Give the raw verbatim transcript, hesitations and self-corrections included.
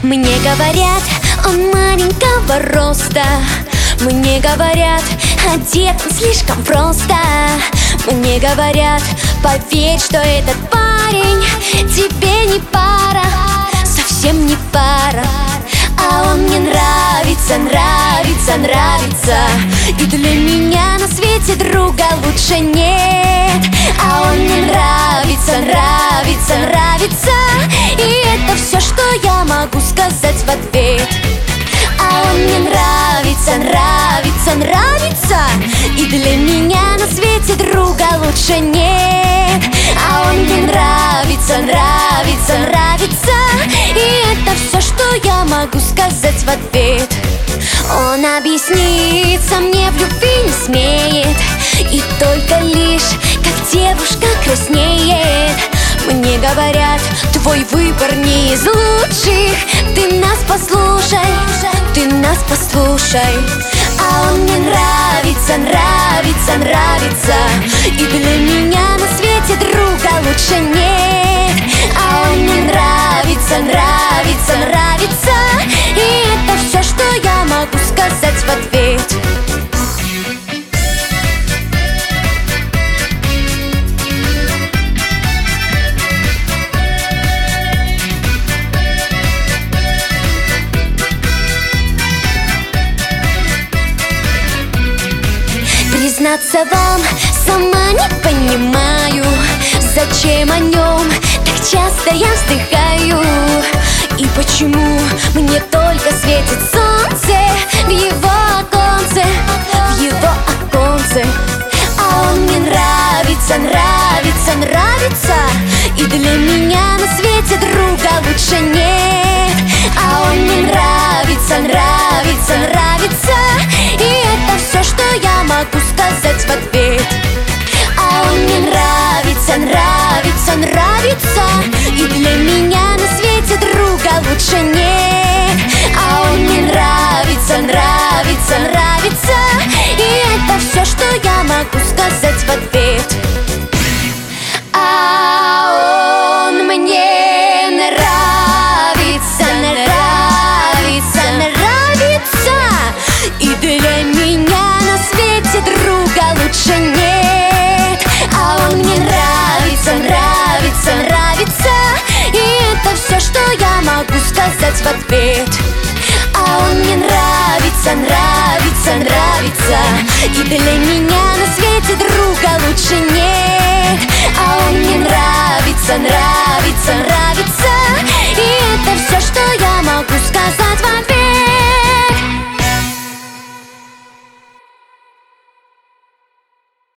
Мне говорят, он маленького роста. Мне говорят, одет он слишком просто. Мне говорят, поверь, что этот парень тебе не пара, совсем не пара. А он мне нравится, нравится, нравится. И для меня на свете друга лучше нет. А он мне нравится, нравится, нравится. И это все, что я могу сказать в ответ. А он мне нравится, нравится, нравится. И для меня на свете друга лучше нет. А он мне нравится, нравится, нравится. И это все, что я могу сказать в ответ. Он объясниться мне в любви не смеет, и только лишь, как девушка краснеет. Мне говорят, твой выбор не из лучших. Ты нас послушай, ты нас послушай. А он мне нравится, нравится, нравится. И для меня на свете друга лучше нет. А он мне нравится, нравится, нравится. И это все, что я могу сказать в ответ. Признаться вам, сама не понимаю, зачем о нем так часто я вздыхаю. И почему мне только светит солнце в его оконце, в его оконце. А он мне нравится, нравится, нравится. И для меня на свете друга лучше нет. А он мне нравится, нравится, нравится. И это все, что я могу сказать в ответ. А он мне нравится, нравится, нравится. И для меня на свете друга лучше нет. А он мне нравится, нравится, нравится. И это все, что я могу сказать в ответ. А он мне нравится, нравится, нравится. И для меня на свете друга лучше нет. А он мне нравится, нравится, нравится. И это все, что я могу сказать в ответ. А он мне нравится, нравится, нравится. И для меня на свете друга лучше нет. А он мне